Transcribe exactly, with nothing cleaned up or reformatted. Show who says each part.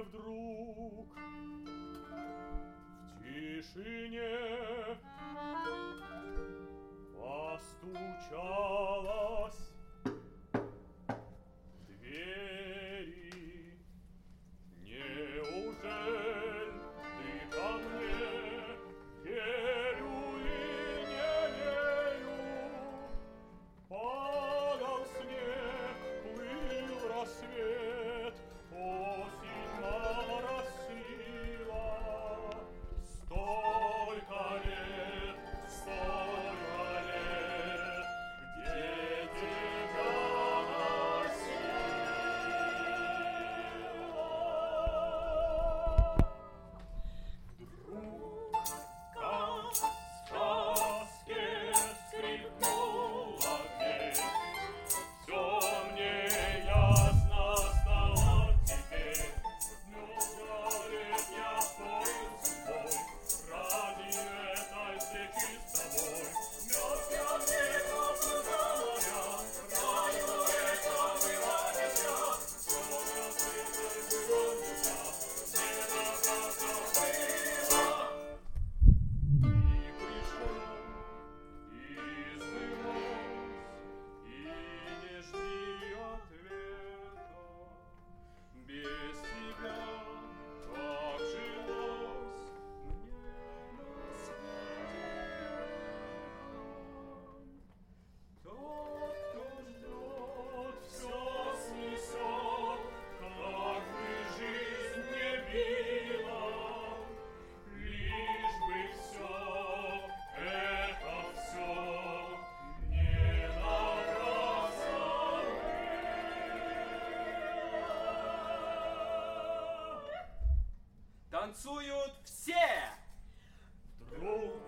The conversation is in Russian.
Speaker 1: вдруг в тишине постучалась в двери. Неужель ты ко мне верю и не верю? Падал снег, плыл рассвет, осень моросила. Столько лет, столько лет, где тебя носила? Вдруг, как в сказке, скрипнула дверь. Все мне ясно стало теперь. Неужели я вторил судьбой ради этой встречи с тобой? Мертвым веком говоря, знаю, это было нельзя. Все раскрыто было нельзя, не напрасно было. И пришел, и сбылось, и не жди ответа. Без тебя как жилось мне на свете? Тот, кто ждет, все снесет, как бы жизнь не била, лишь бы все, это все не напрасно было.
Speaker 2: Танцуют все!
Speaker 1: Вдруг